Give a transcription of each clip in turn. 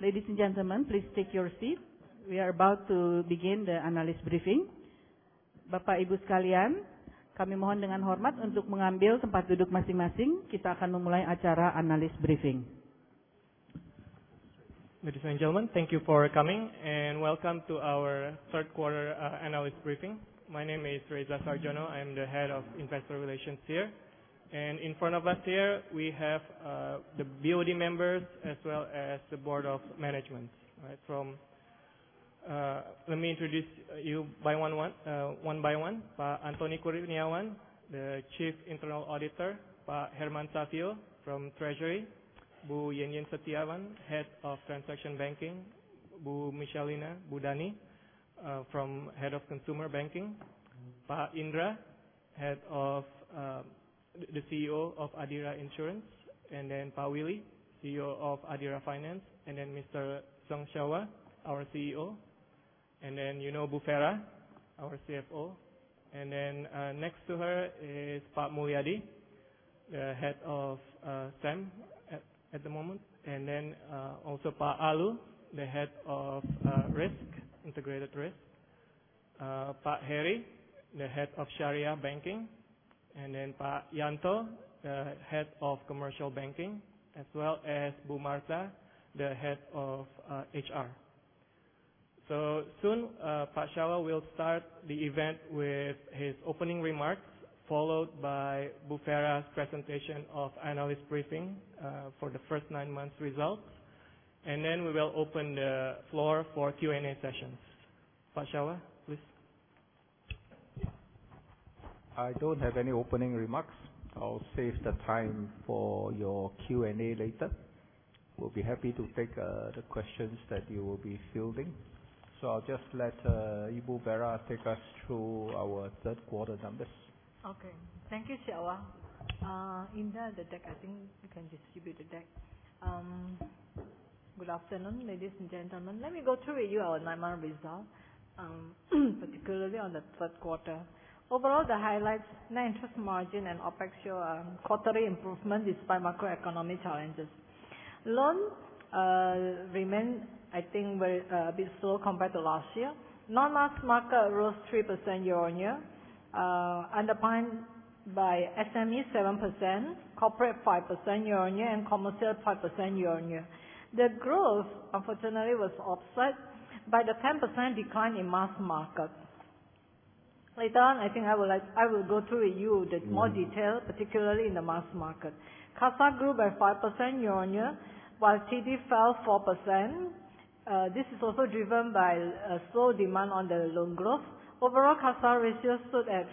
Ladies and gentlemen, please take your seat. We are about to begin the analyst briefing. Bapak Ibu sekalian, kami mohon dengan hormat untuk mengambil tempat duduk masing-masing. Kita akan memulai acara analyst briefing. Ladies and gentlemen, thank you for coming and welcome to our third quarter analyst briefing. My name is Reza Sarjono. I am the head of investor relations here. And in front of us here, we have the BOD members as well as the board of management. Right, let me introduce you one by one. Pak Antoni Kurniawan, the Chief Internal Auditor. Pak Herman Savio from Treasury. Bu Yen Setiawan, Head of Transaction Banking. Bu Michelina Budani, from Head of Consumer Banking. Pak Indra, Head of the CEO of Adira Insurance, and then Pak Willy, CEO of Adira Finance, and then Mr. Song Shawa, our CEO, and then Bu Fera, our CFO, and then next to her is Pak Mulyadi, the head of SAM at the moment, and then also Pak Alu, the head of risk, integrated risk, Pak Heri, the head of Sharia Banking, and then Pak Yanto, the head of commercial banking, as well as Bu Marta, the head of HR. So soon, Pak Shawa will start the event with his opening remarks, followed by Bu Fera's presentation of analyst briefing for the first 9 months results, and then we will open the floor for Q&A sessions. Pak Shawa, please. I don't have any opening remarks. I'll save the time for your Q&A later. We'll be happy to take the questions that you will be fielding. So I'll just let Ibu Vera take us through our third quarter numbers. Okay. Thank you, Shawa. In the deck, I think you can distribute the deck. Good afternoon, ladies and gentlemen. Let me go through with you our 9-month result, particularly on the third quarter. Overall, the highlights, net interest margin and OPEX show quarterly improvement despite macroeconomic challenges. Loan remain, I think, a bit slow compared to last year. Non-mass market rose 3% year-on-year, underpinned by SME 7%, corporate 5% year-on-year, and commercial 5% year-on-year. The growth, unfortunately, was offset by the 10% decline in mass market. Later on, I think I will go through with you the more detail, particularly in the mass market. CASA grew by 5% year-on-year, while TD fell 4%. This is also driven by a slow demand on the loan growth. Overall, CASA ratio stood at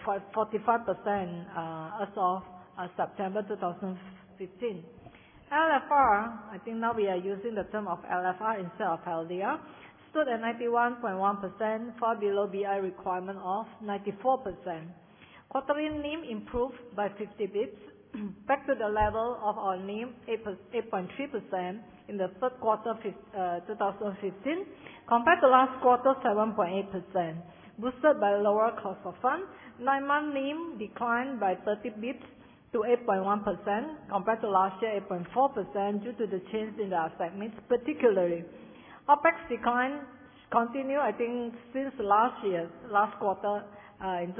45% as of September 2015. LFR, I think now we are using the term of LFR instead of LDR, stood at 91.1%, far below BI requirement of 94%. Quarterly NIM improved by 50 bps, back to the level of our NIM 8.3% in the third quarter 2015, compared to last quarter 7.8%, boosted by lower cost of funds. 9-month NIM declined by 30 bps to 8.1%, compared to last year 8.4% due to the change in the asset mix, particularly. OPEX decline continue, I think, since last quarter in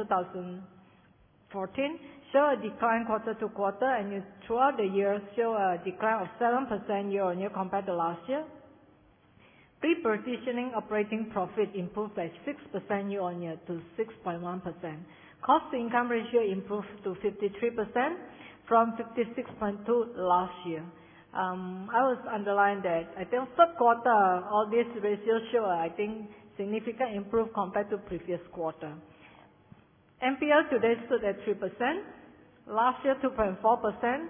2014, show a decline quarter to quarter, and throughout the year show a decline of 7% year-on-year compared to last year. Pre-partitioning operating profit improved by 6% year-on-year to 6.1%. Cost-to-income ratio improved to 53% from 56.2% last year. I was underlined that I think third quarter, all these ratios show, I think, significant improvement compared to previous quarter. NPL today stood at 3%. Last year, 2.4%.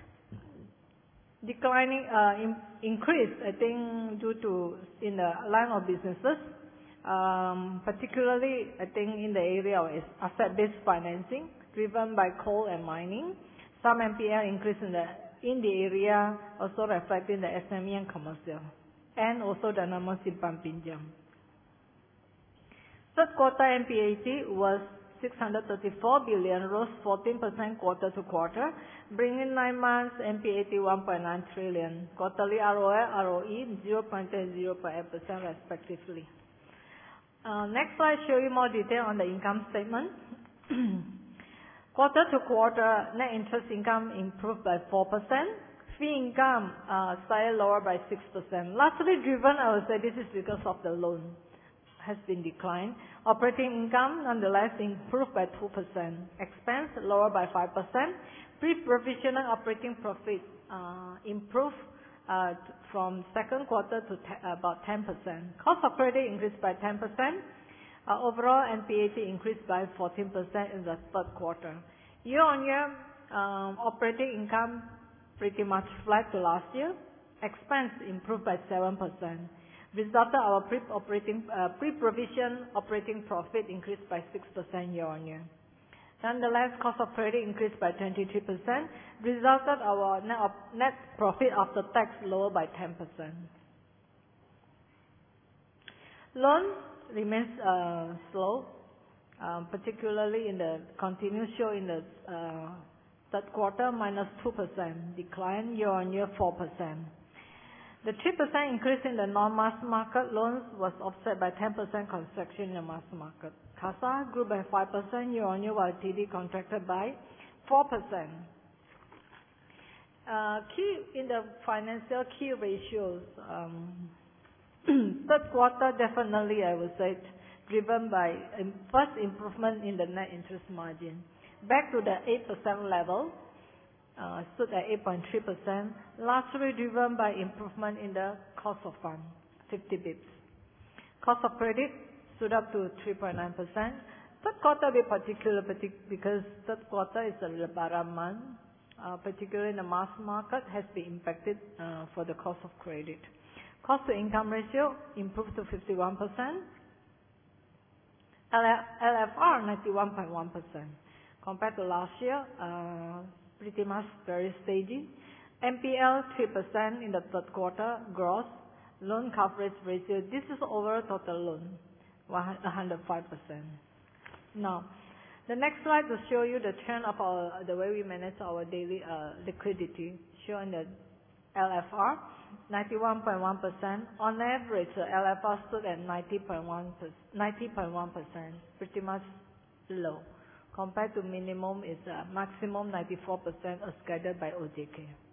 Declining, increase, I think, due to in the line of businesses, particularly, I think, in the area of asset-based financing, driven by coal and mining. Some NPL increase in the area, also reflecting the SME and commercial, and also the normal simpan pinjam. Third quarter NPAT was 634 billion, rose 14% quarter to quarter, bringing 9 months NPAT 1.9 trillion. Quarterly ROA, ROE 0.8% respectively. Next slide show you more detail on the income statement. Quarter to quarter, net interest income improved by 4%. Fee income slightly lower by 6%. Largely driven, I would say this is because of the loan has been declined. Operating income nonetheless improved by 2%. Expense lower by 5%. Pre-provisioning operating profit improved from second quarter to about 10%. Cost of credit increased by 10%. Overall NPAT increased by 14% in the third quarter. Year on year, operating income pretty much flat to last year. Expense improved by 7%. Resulted our pre-provision operating profit increased by 6% year on year. Nonetheless, cost of credit increased by 23%. Resulted our net profit after tax lower by 10%. Loan remains slow, particularly in the continuous show in the third quarter, minus 2%, decline year on year 4%. The 3% increase in the non-mass market loans was offset by 10% contraction in the mass market. CASA grew by 5% year on year, while TD contracted by 4%. Key in the financial key ratios, third quarter definitely I would say driven by first improvement in the net interest margin. Back to the 8% level, stood at 8.3%, largely driven by improvement in the cost of fund, 50 bips. Cost of credit stood up to 3.9%. Third quarter be particular because third quarter is a Lebaran month, particularly in the mass market has been impacted for the cost of credit. Cost to income ratio improved to 51%. LFR 91.1%. Compared to last year, pretty much very steady. NPL 3% in the third quarter gross. Loan coverage ratio, this is over total loan, 105%. Now, the next slide will show you the trend of the way we manage our daily liquidity, showing the LFR 91.1%. On average, the LFR stood at 90.1%, pretty much low. Compared to minimum is maximum 94% as guided by OJK.